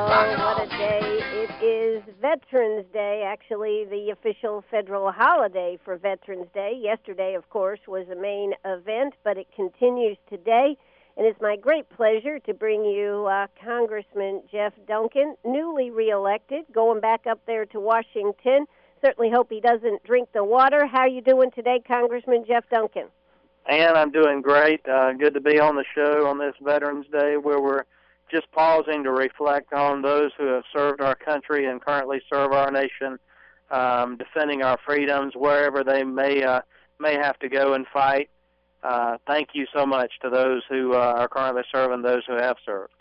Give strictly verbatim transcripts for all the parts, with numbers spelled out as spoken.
what a day. It is Veterans Day, actually the official federal holiday for Veterans Day. Yesterday, of course, was the main event, but it continues today. And it's my great pleasure to bring you uh, Congressman Jeff Duncan, newly reelected, going back up there to Washington. Certainly hope he doesn't drink the water. How are you doing today, Congressman Jeff Duncan? And I'm doing great. Uh, good to be on the show on this Veterans Day, where we're just pausing to reflect on those who have served our country and currently serve our nation, um, defending our freedoms wherever they may uh, may have to go and fight. Uh, thank you so much to those who uh, are currently serving, those who have served.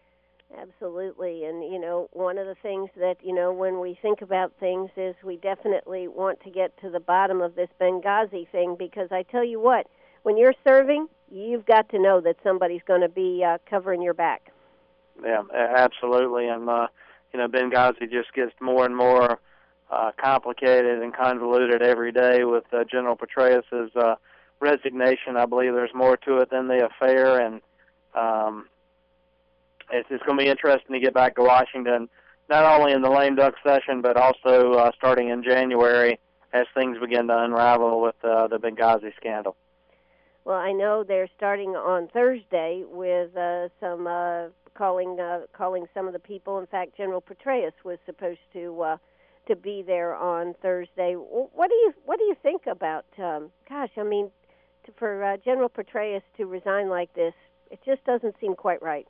Absolutely. And, you know, one of the things that, you know, when we think about things is we definitely want to get to the bottom of this Benghazi thing, because I tell you what, when you're serving, you've got to know that somebody's going to be uh, covering your back. Yeah, absolutely. And, uh, you know, Benghazi just gets more and more uh, complicated and convoluted every day with uh, General Petraeus' uh, resignation. I believe there's more to it than the affair, and um, it's, it's going to be interesting to get back to Washington, not only in the lame duck session, but also uh, starting in January as things begin to unravel with uh, the Benghazi scandal. Well, I know they're starting on Thursday with uh, some uh, calling uh, calling some of the people. In fact, General Petraeus was supposed to uh, to be there on Thursday. What do you what do you think about? Um, gosh, I mean, to, for uh, General Petraeus to resign like this, it just doesn't seem quite right.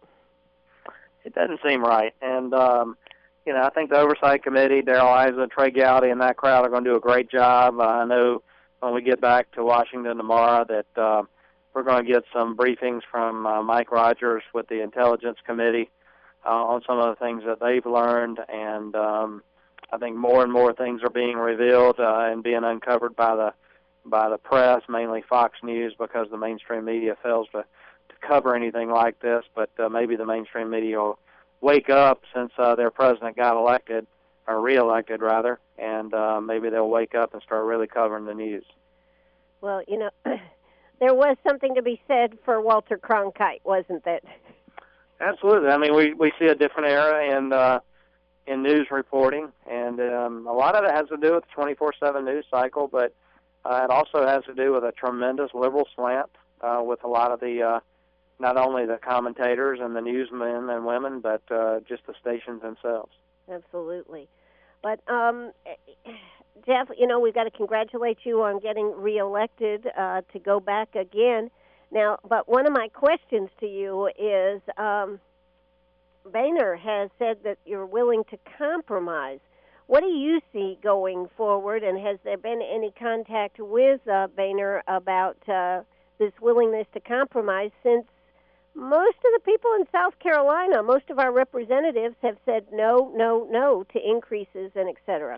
It doesn't seem right, and um, you know, I think the Oversight Committee, Darrell Issa, Trey Gowdy, and that crowd are going to do a great job. Uh, I know when we get back to Washington tomorrow that uh, we're going to get some briefings from uh, Mike Rogers with the Intelligence Committee uh, on some of the things that they've learned, and um, I think more and more things are being revealed uh, and being uncovered by the by the press, mainly Fox News, because the mainstream media fails to, to cover anything like this. But uh, maybe the mainstream media will wake up since uh, their president got elected, or reelected rather, and uh, maybe they'll wake up and start really covering the news. Well, you know, there was something to be said for Walter Cronkite, wasn't there? Absolutely. I mean, we, we see a different era in uh, in news reporting, and um, a lot of it has to do with the twenty-four seven news cycle, but uh, it also has to do with a tremendous liberal slant uh, with a lot of the, uh, not only the commentators and the newsmen and women, but uh, just the stations themselves. Absolutely. But, um, Jeff, you know, we've got to congratulate you on getting reelected uh, to go back again. Now, but one of my questions to you is, um, Boehner has said that you're willing to compromise. What do you see going forward, and has there been any contact with uh, Boehner about uh, this willingness to compromise, since most of the people in South Carolina, most of our representatives have said no, no, no to increases and et cetera?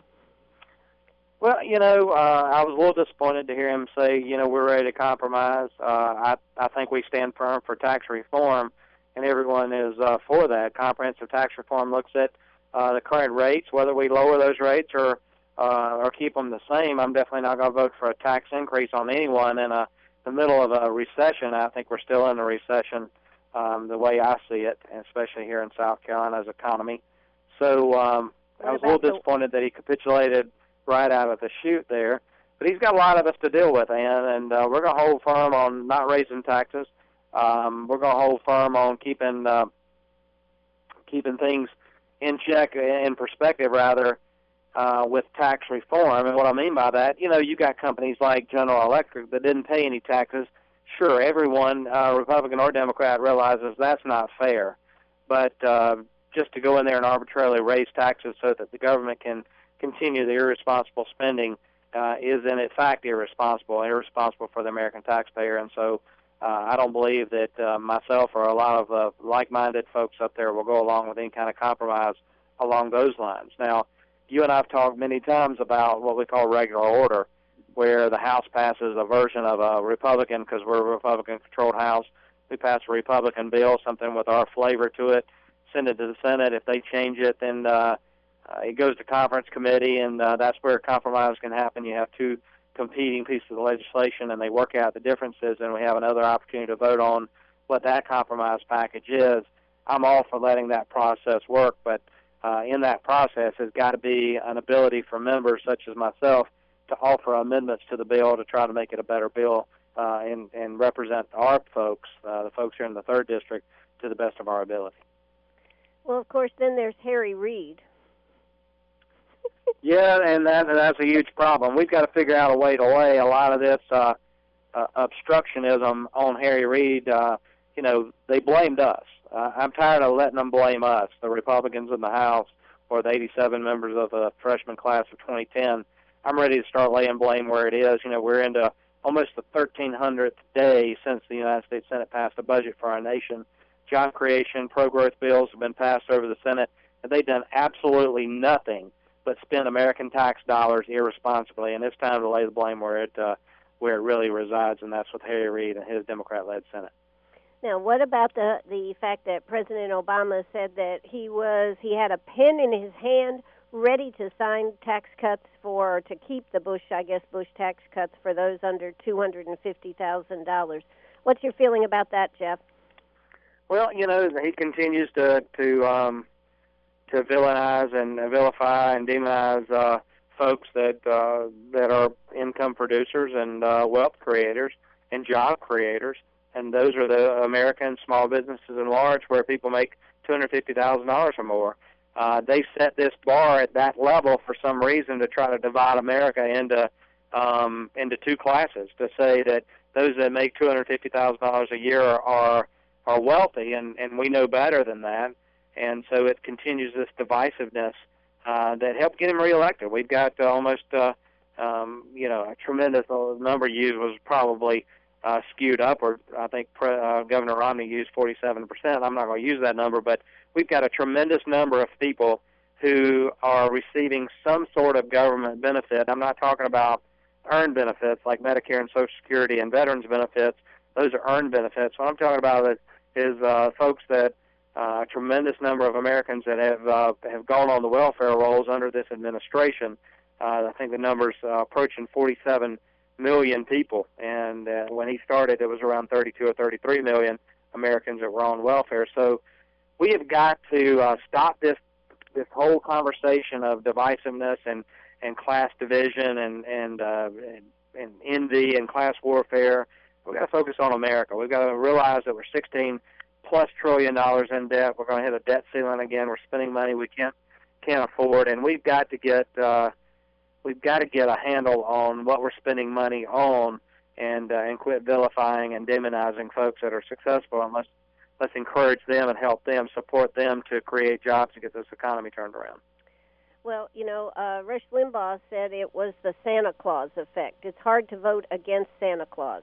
Well, you know, uh, I was a little disappointed to hear him say, you know, we're ready to compromise. Uh, I, I think we stand firm for tax reform, and everyone is uh, for that. Comprehensive tax reform looks at uh, the current rates, whether we lower those rates or uh, or keep them the same. I'm definitely not going to vote for a tax increase on anyone in a, the middle of a recession. I think we're still in a recession, um, the way I see it, especially here in South Carolina's economy. So um, I was a little disappointed that he capitulated right out of the chute there. But he's got a lot of us to deal with, Ann, and uh, we're going to hold firm on not raising taxes. Um, we're going to hold firm on keeping uh, keeping things in check, in perspective, rather, uh, with tax reform. And what I mean by that, you know, you got companies like General Electric that didn't pay any taxes. Sure, everyone, uh, Republican or Democrat, realizes that's not fair. But uh, just to go in there and arbitrarily raise taxes so that the government can continue the irresponsible spending uh, is in fact irresponsible, irresponsible for the American taxpayer. And so uh, I don't believe that uh, myself or a lot of uh, like-minded folks up there will go along with any kind of compromise along those lines. Now, you and I have talked many times about what we call regular order, where the House passes a version of a Republican, because we're a Republican-controlled House. We pass a Republican bill, something with our flavor to it, send it to the Senate. If they change it, then uh, uh, it goes to conference committee, and uh, that's where compromise can happen. You have two competing pieces of legislation, and they work out the differences, and we have another opportunity to vote on what that compromise package is. I'm all for letting that process work, but uh, in that process has got to be an ability for members such as myself to offer amendments to the bill to try to make it a better bill uh, and, and represent our folks, uh, the folks here in the third District, to the best of our ability. Well, of course, then there's Harry Reid. Yeah, and that that's a huge problem. We've got to figure out a way to lay a lot of this uh, uh, obstructionism on Harry Reid. Uh, you know, they blamed us. Uh, I'm tired of letting them blame us, the Republicans in the House, or the eighty-seven members of the freshman class of twenty ten. I'm ready to start laying blame where it is. You know, we're into almost the thirteen hundredth day since the United States Senate passed a budget for our nation. Job creation, pro-growth bills have been passed over the Senate, and they've done absolutely nothing but spend American tax dollars irresponsibly. And it's time to lay the blame where it uh, where it really resides, and that's with Harry Reid and his Democrat-led Senate. Now, what about the the fact that President Obama said that he was he had a pen in his hand ready to sign tax cuts for to keep the Bush, I guess, Bush tax cuts for those under two hundred fifty thousand dollars. What's your feeling about that, Jeff? Well, you know, he continues to to um, to villainize and vilify and demonize uh, folks that uh, that are income producers and uh, wealth creators and job creators. And those are the American small businesses in large where people make two hundred fifty thousand dollars or more. Uh, they set this bar at that level for some reason to try to divide America into um, into two classes, to say that those that make two hundred fifty thousand dollars a year are, are are wealthy, and, and we know better than that. And so it continues this divisiveness uh, that helped get him reelected. We've got uh, almost, uh, um, you know, a tremendous number used was probably Uh, skewed upward. I think Pre- uh, Governor Romney used forty-seven percent. I'm not going to use that number, but we've got a tremendous number of people who are receiving some sort of government benefit. I'm not talking about earned benefits like Medicare and Social Security and veterans benefits. Those are earned benefits. What I'm talking about is, is uh, folks that uh, a tremendous number of Americans that have uh, have gone on the welfare rolls under this administration. Uh, I think the number's uh, approaching forty-seven million people, and uh, when he started it was around thirty-two or thirty-three million Americans that were on welfare. So we have got to uh, stop this this whole conversation of divisiveness and, and class division and and, uh, and and envy and class warfare. We've got to focus on America. We've got to realize that we're sixteen plus trillion dollars in debt. We're going to hit a debt ceiling again. We're spending money we can't can't afford, and we've got to get uh, We've got to get a handle on what we're spending money on, and uh, and quit vilifying and demonizing folks that are successful. And let's let's encourage them and help them, support them to create jobs and get this economy turned around. Well, you know, uh, Rush Limbaugh said it was the Santa Claus effect. It's hard to vote against Santa Claus.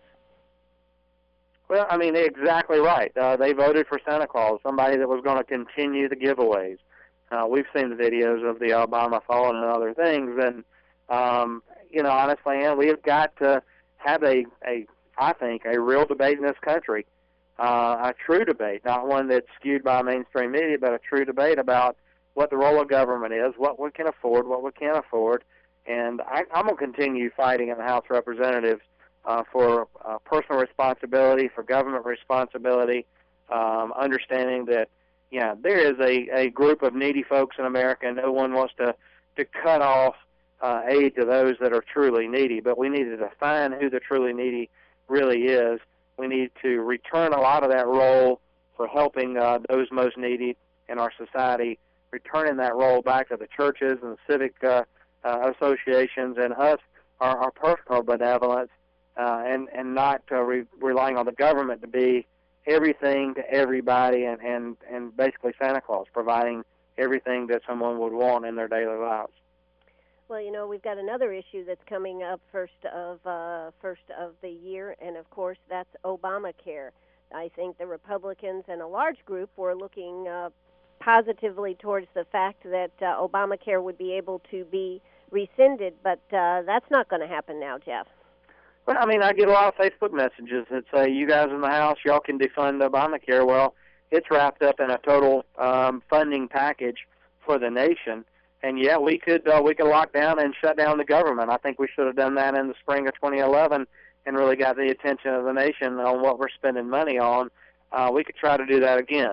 Well, I mean, exactly right. Uh, they voted for Santa Claus, somebody that was going to continue the giveaways. Uh, we've seen the videos of the Obama phone and other things, and Um, you know, honestly, Ann, we have got to have a, a, I think, a real debate in this country, uh, a true debate, not one that's skewed by mainstream media, but a true debate about what the role of government is, what we can afford, what we can't afford. And I, I'm going to continue fighting in the House of Representatives uh, for uh, personal responsibility, for government responsibility, um, understanding that, yeah, there is a, a group of needy folks in America, and no one wants to, to cut off Uh, aid to those that are truly needy, but we need to define who the truly needy really is. We need to return a lot of that role for helping uh, those most needy in our society, returning that role back to the churches and the civic uh, uh, associations and us, our, our personal benevolence, uh, and, and not uh, re- relying on the government to be everything to everybody and, and, and basically Santa Claus, providing everything that someone would want in their daily lives. Well, you know, we've got another issue that's coming up first of uh, first of the year, and of course that's Obamacare. I think the Republicans and a large group were looking uh, positively towards the fact that uh, Obamacare would be able to be rescinded, but uh, that's not going to happen now, Jeff. Well, I mean, I get a lot of Facebook messages that say, you guys in the House, y'all can defund Obamacare. Well, it's wrapped up in a total um, funding package for the nation. And yeah, we could uh, we could lock down and shut down the government. I think we should have done that in the spring of twenty eleven and really got the attention of the nation on what we're spending money on. Uh, we could try to do that again.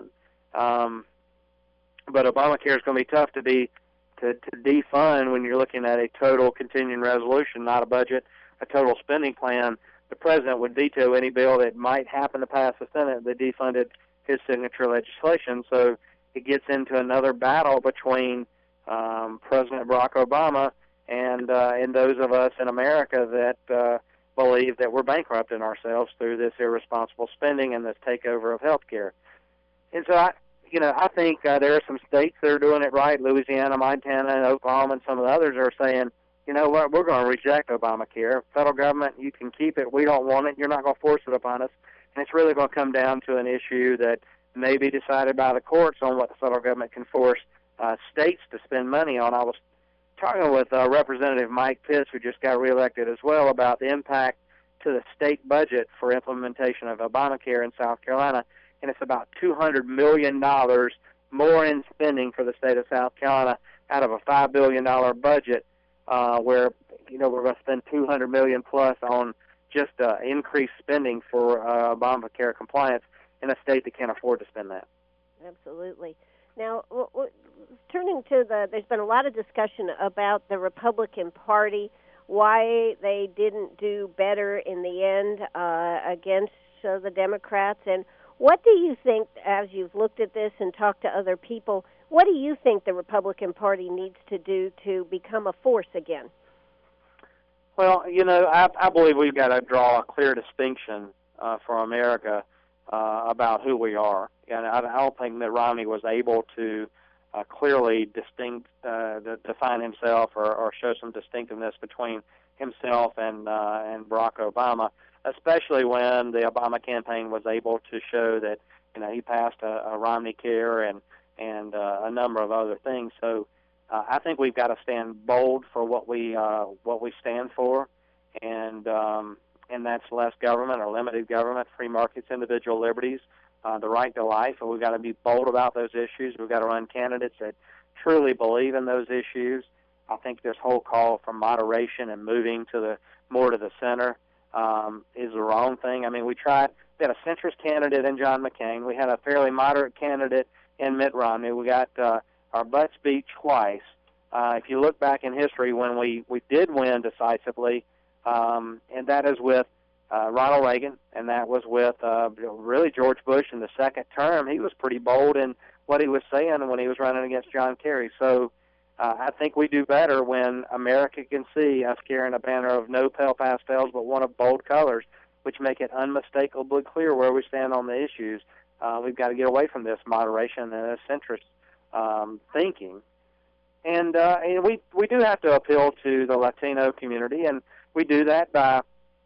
Um, but Obamacare is going to be tough to be to, to defund when you're looking at a total continuing resolution, not a budget, a total spending plan. The president would veto any bill that might happen to pass the Senate that defunded his signature legislation. So it gets into another battle between um, President Barack Obama and uh, and those of us in America that uh, believe that we're bankrupting ourselves through this irresponsible spending and this takeover of health care. And so I, you know, I think uh, there are some states that are doing it right. Louisiana, Montana, and Oklahoma, and some of the others are saying, you know what, we're going to reject Obamacare. Federal government, you can keep it. We don't want it. You're not going to force it upon us. And it's really going to come down to an issue that may be decided by the courts on what the federal government can force uh, states to spend money on. I was talking with uh, Representative Mike Pitts, who just got reelected as well, about the impact to the state budget for implementation of Obamacare in South Carolina. And it's about two hundred million dollars more in spending for the state of South Carolina out of a five billion dollars budget, uh, where, you know, we're going to spend two hundred million dollars plus on just uh, increased spending for uh, Obamacare compliance in a state that can't afford to spend that. Absolutely. Now, w- w- turning to the, there's been a lot of discussion about the Republican Party, why they didn't do better in the end uh, against uh, the Democrats, and what do you think, as you've looked at this and talked to other people, what do you think the Republican Party needs to do to become a force again? Well, you know, I, I believe we've got to draw a clear distinction uh, for America uh, about who we are. And I, I don't think that Romney was able to uh, clearly distinct, uh, define himself or, or show some distinctiveness between himself and uh, and Barack Obama, especially when the Obama campaign was able to show that, you know, he passed a, a Romney Care and and uh, a number of other things. So uh, I think we've got to stand bold for what we uh, what we stand for, and um, and that's less government or limited government, free markets, individual liberties, uh, the right to life. And we've got to be bold about those issues. We've got to run candidates that truly believe in those issues. I think this whole call for moderation and moving to the more to the center um, is the wrong thing. I mean, we tried. We had a centrist candidate in John McCain. We had a fairly moderate candidate in Mitt Romney. We got uh, our butts beat twice. Uh, if you look back in history, when we, we did win decisively, um, and that is with uh, Ronald Reagan, and that was with uh, really George Bush in the second term. He was pretty bold in what he was saying when he was running against John Kerry. So uh, I think we do better when America can see us carrying a banner of no pale pastels, but one of bold colors, which make it unmistakably clear where we stand on the issues. Uh, we've got to get away from this moderation and this centrist um, thinking. And, uh, and we, we do have to appeal to the Latino community, and we do that by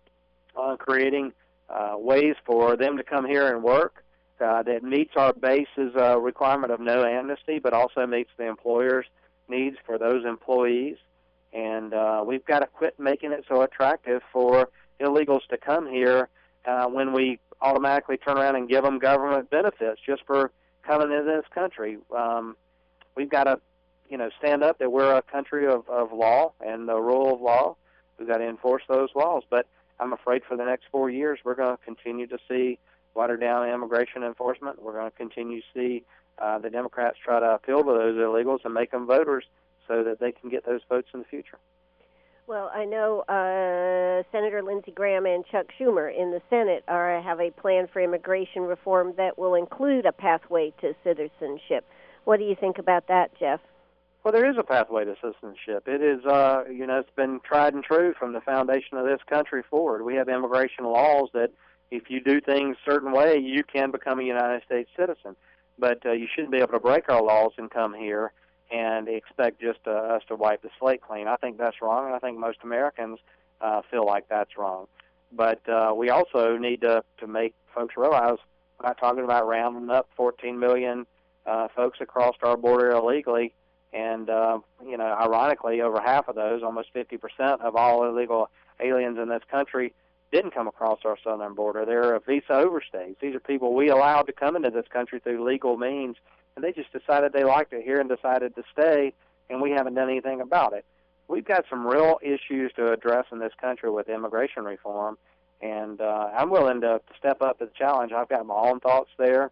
uh, creating uh, ways for them to come here and work uh, that meets our base's uh, requirement of no amnesty, but also meets the employer's needs for those employees. And uh, we've got to quit making it so attractive for illegals to come here uh, when we automatically turn around and give them government benefits just for coming into this country. Um, we've got to, you know, stand up that we're a country of, of law and the rule of law. We've got to enforce those laws. But I'm afraid for the next four years we're going to continue to see watered down immigration enforcement. We're going to continue to see uh, the Democrats try to appeal to those illegals and make them voters so that they can get those votes in the future. Well, I know uh, Senator Lindsey Graham and Chuck Schumer in the Senate are have a plan for immigration reform that will include a pathway to citizenship. What do you think about that, Jeff? Well, there is a pathway to citizenship. It is, uh, you know, it's been tried and true from the foundation of this country forward. We have immigration laws that if you do things a certain way, you can become a United States citizen. But uh, you shouldn't be able to break our laws and come here and expect just uh, us to wipe the slate clean. I think that's wrong, and I think most Americans uh, feel like that's wrong. But uh, we also need to, to make folks realize we're not talking about rounding up fourteen million uh, folks across our border illegally. And, uh, you know, ironically, over half of those, almost fifty percent of all illegal aliens in this country, didn't come across our southern border. They're visa overstays. These are people we allowed to come into this country through legal means, and they just decided they liked it here and decided to stay, and we haven't done anything about it. We've got some real issues to address in this country with immigration reform, and uh, I'm willing to step up to the challenge. I've got my own thoughts there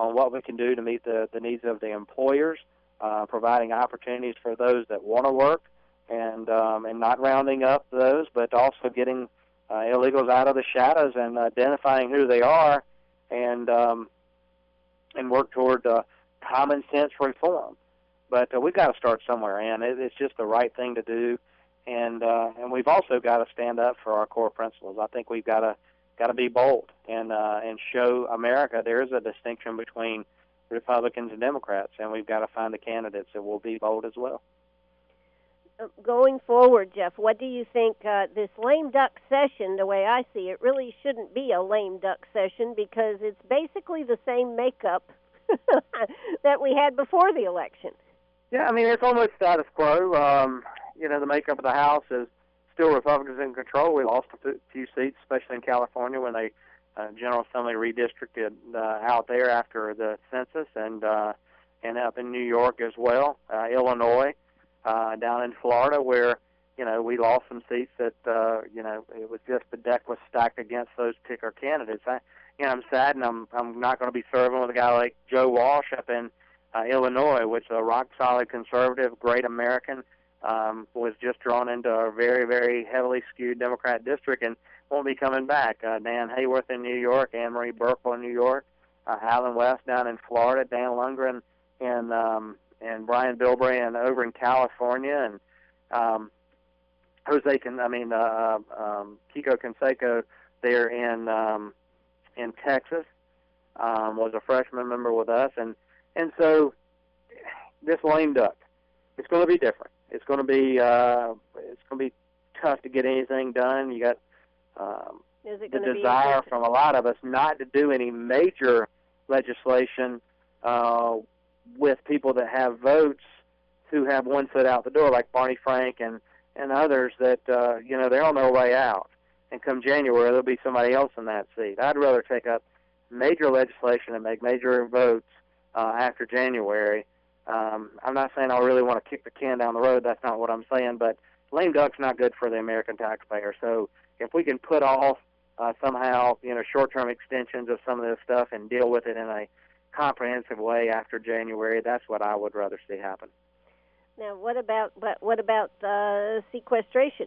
on what we can do to meet the, the needs of the employers, uh, providing opportunities for those that want to work, and um, and not rounding up those, but also getting uh, illegals out of the shadows and identifying who they are, and um, and work toward uh, common sense reform. But uh, we've got to start somewhere, and it, it's just the right thing to do. And uh, and we've also got to stand up for our core principles. I think we've got to got to be bold and uh, and show America there is a distinction between Republicans and Democrats, and we've got to find the candidates that will be bold as well. Going forward, Jeff, what do you think uh, this lame duck session, the way I see it, really shouldn't be a lame duck session because it's basically the same makeup that we had before the election? Yeah, I mean, it's almost status quo. Um, you know, the makeup of the House is still Republicans in control. We lost a few seats, especially in California, when they uh, General Assembly redistricted uh, out there after the census, and uh, and up in New York as well, uh, Illinois, uh, down in Florida, where you know we lost some seats that uh, you know it was just the deck was stacked against those particular candidates. I, you know, I'm sad, and I'm I'm not going to be serving with a guy like Joe Walsh up in uh, Illinois, which is a rock solid conservative, great American. Um, was just drawn into a very, very heavily skewed Democrat district and won't be coming back. Uh, Dan Hayworth in New York, Anne Marie Burkle in New York, uh, Alan West down in Florida, Dan Lundgren and um, and Brian Bilbray and over in California, and um, Jose Can I mean uh, um, Kiko Canseco there in um, in Texas um, was a freshman member with us, and and so this lame duck, it's going to be different. It's going to be uh, it's going to be tough to get anything done. You got um, the desire from a lot of us not to do any major legislation uh, with people that have votes who have one foot out the door, like Barney Frank and and others that uh, you know they're on their way out. And come January, there'll be somebody else in that seat. I'd rather take up major legislation and make major votes uh, after January. Um, I'm not saying I really want to kick the can down the road. That's not what I'm saying. But lame duck's not good for the American taxpayer. So if we can put off uh, somehow, you know, short-term extensions of some of this stuff and deal with it in a comprehensive way after January, that's what I would rather see happen. Now, what about but what about uh, sequestration?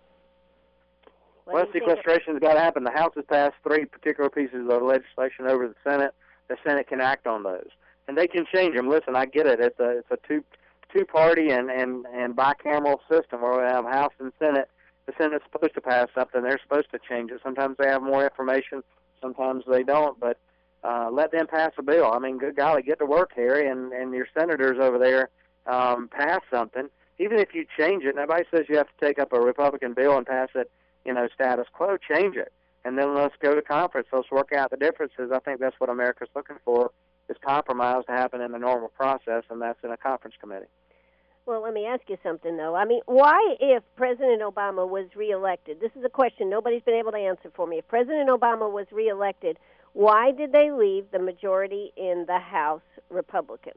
What well, sequestration's got to happen. The House has passed three particular pieces of legislation over the Senate. The Senate can act on those. And they can change them. Listen, I get it. It's a it's a two two party and, and, and bicameral system where we have House and Senate. The Senate's supposed to pass something. They're supposed to change it. Sometimes they have more information. Sometimes they don't. But uh, let them pass a bill. I mean, good golly, get to work, Harry, and, and your senators over there um, pass something. Even if you change it, nobody says you have to take up a Republican bill and pass it, you know, status quo. Change it. And then let's go to conference. Let's work out the differences. I think that's what America's looking for. Is compromise to happen in the normal process, and that's in a conference committee. Well, let me ask you something, though. I mean, why, if President Obama was reelected, this is a question nobody's been able to answer for me. If President Obama was reelected, why did they leave the majority in the House Republican?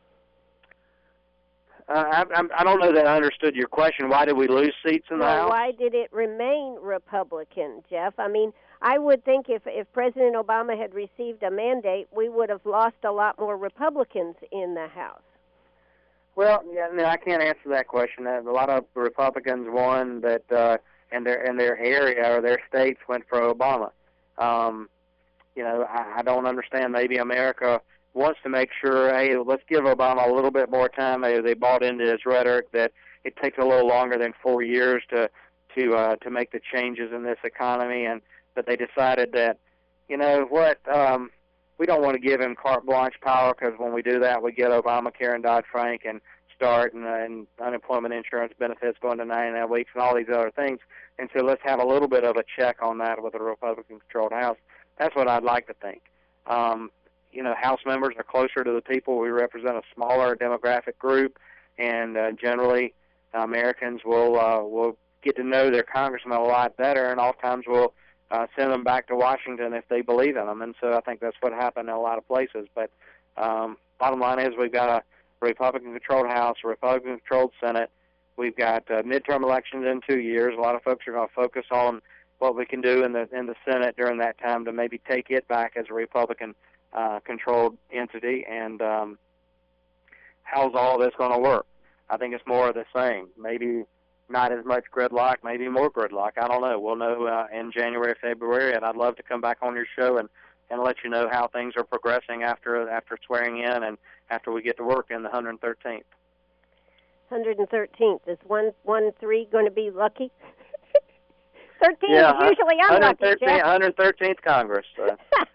Uh, I, I don't know that I understood your question. Why did we lose seats in the well, House? Why did it remain Republican, Jeff? I mean, I would think if, if President Obama had received a mandate, we would have lost a lot more Republicans in the House. Well, yeah, no, I can't answer that question. A lot of Republicans won that uh, in their in their area or their states went for Obama. Um, you know, I, I don't understand. Maybe America wants to make sure, hey, let's give Obama a little bit more time. Maybe they bought into his rhetoric that it takes a little longer than four years to to uh, to make the changes in this economy, and but they decided that, you know what, um, we don't want to give him carte blanche power because when we do that, we get Obamacare and Dodd-Frank and START and, uh, and unemployment insurance benefits going to ninety-nine weeks and all these other things. And so let's have a little bit of a check on that with a Republican-controlled House. That's what I'd like to think. Um, you know, House members are closer to the people. We represent a smaller demographic group, and uh, generally Americans will uh, will get to know their congressmen a lot better, and oftentimes will Uh, send them back to Washington if they believe in them. And so I think that's what happened in a lot of places. But um, bottom line is we've got a Republican-controlled House, a Republican-controlled Senate. We've got uh, midterm elections in two years. A lot of folks are going to focus on what we can do in the in the Senate during that time to maybe take it back as a Republican uh, controlled entity, and um, how's all this going to work? I think it's more of the same. Maybe not as much gridlock, maybe more gridlock. I don't know. We'll know uh, in January, February, and I'd love to come back on your show and, and let you know how things are progressing after after swearing in and after we get to work in the one hundred thirteenth. one hundred thirteenth. Is one one three going to be lucky? thirteen yeah, is usually unlucky, Jeff. one hundred thirteenth Congress. Uh.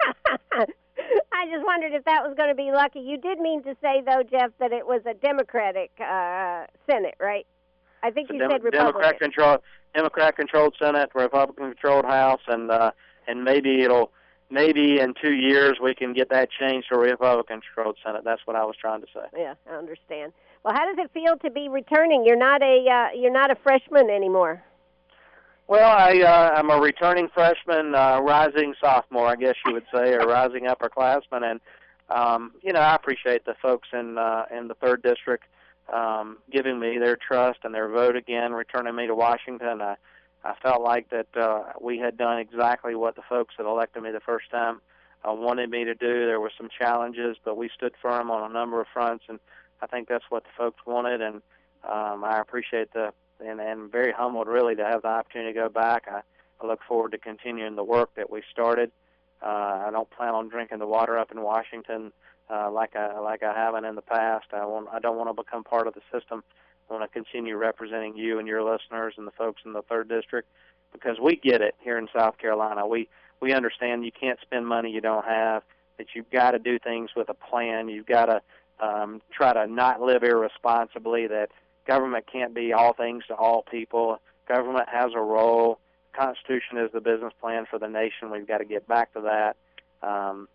I just wondered if that was going to be lucky. You did mean to say, though, Jeff, that it was a Democratic uh, Senate, right? I think you Dem- said Republican. Democrat-controlled, Democrat-controlled Senate, Republican-controlled House, and uh, and maybe it'll maybe in two years we can get that changed to a Republican-controlled Senate. That's what I was trying to say. Yeah, I understand. Well, how does it feel to be returning? You're not a uh, you're not a freshman anymore. Well, I, uh, I'm a returning freshman, uh, rising sophomore, I guess you would say, or rising upperclassman, and um, you know, I appreciate the folks in uh, in the third district um, giving me their trust and their vote again, returning me to Washington. I, I felt like that uh, we had done exactly what the folks that elected me the first time uh, wanted me to do. There were some challenges, but we stood firm on a number of fronts, and I think that's what the folks wanted, and um, I appreciate the And, and very humbled, really, to have the opportunity to go back. I, I look forward to continuing the work that we started. Uh, I don't plan on drinking the water up in Washington uh, like I like I haven't in the past. I want I don't want to become part of the system. I want to continue representing you and your listeners and the folks in the third district, because we get it here in South Carolina. We we understand you can't spend money you don't have. That you've got to do things with a plan. You've got to um, try to not live irresponsibly. That government can't be all things to all people. Government has a role. Constitution is the business plan for the nation. We've got to get back to that. Um,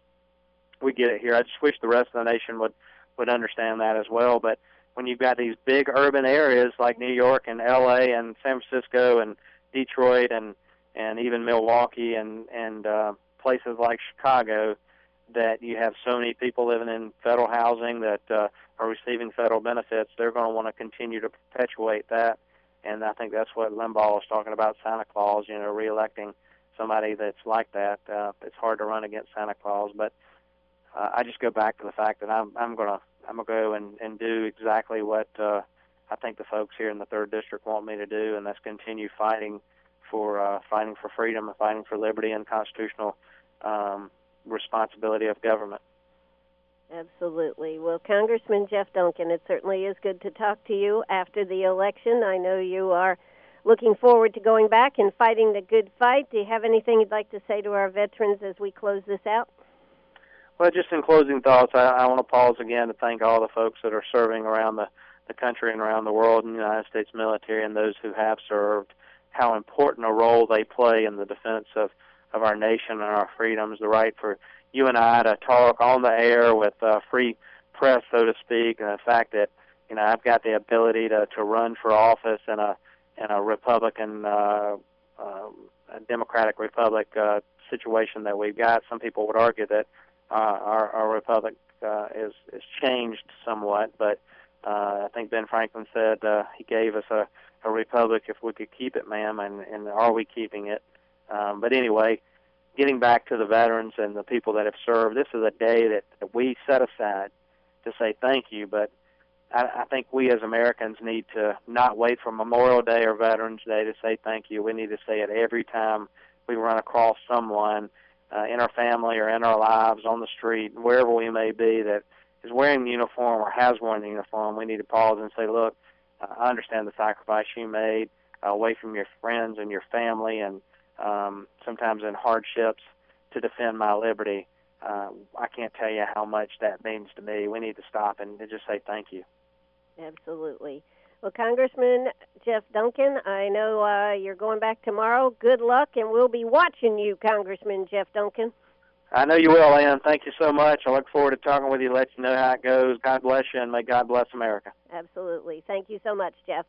we get it here. I just wish the rest of the nation would, would understand that as well. But when you've got these big urban areas like New York and L A and San Francisco and Detroit and, and even Milwaukee and, and uh, places like Chicago, that you have so many people living in federal housing that uh, are receiving federal benefits, they're going to want to continue to perpetuate that. And I think that's what Limbaugh was talking about, Santa Claus, you know, reelecting somebody that's like that. Uh, it's hard to run against Santa Claus, but uh, I just go back to the fact that I'm, I'm going to I'm gonna go and, and do exactly what uh, I think the folks here in the third District want me to do, and that's continue fighting for uh, fighting for freedom and fighting for liberty and constitutional um responsibility of government. Absolutely. Well, Congressman Jeff Duncan, it certainly is good to talk to you after the election. I know you are looking forward to going back and fighting the good fight. Do you have anything you'd like to say to our veterans as we close this out? Well, just in closing thoughts, I, I want to pause again to thank all the folks that are serving around the, the country and around the world in the United States military, and those who have served, how important a role they play in the defense of of our nation and our freedoms, the right for you and I to talk on the air with uh, free press, so to speak, and the fact that, you know, I've got the ability to, to run for office in a in a Republican, uh, uh, a Democratic Republic uh, situation that we've got. Some people would argue that uh, our, our republic uh, is is changed somewhat, but uh, I think Ben Franklin said uh, he gave us a, a republic if we could keep it, ma'am, and, and are we keeping it? Um, but anyway, getting back to the veterans and the people that have served, this is a day that, that we set aside to say thank you. But I, I think we as Americans need to not wait for Memorial Day or Veterans Day to say thank you. We need to say it every time we run across someone uh, in our family or in our lives, on the street, wherever we may be, that is wearing the uniform or has worn the uniform. We need to pause and say, look, I understand the sacrifice you made uh, away from your friends and your family, and Um, sometimes in hardships, to defend my liberty. Uh, I can't tell you how much that means to me. We need to stop and just say thank you. Absolutely. Well, Congressman Jeff Duncan, I know uh, you're going back tomorrow. Good luck, and we'll be watching you, Congressman Jeff Duncan. I know you will, Ann. Thank you so much. I look forward to talking with you, let you know how it goes. God bless you, and may God bless America. Absolutely. Thank you so much, Jeff.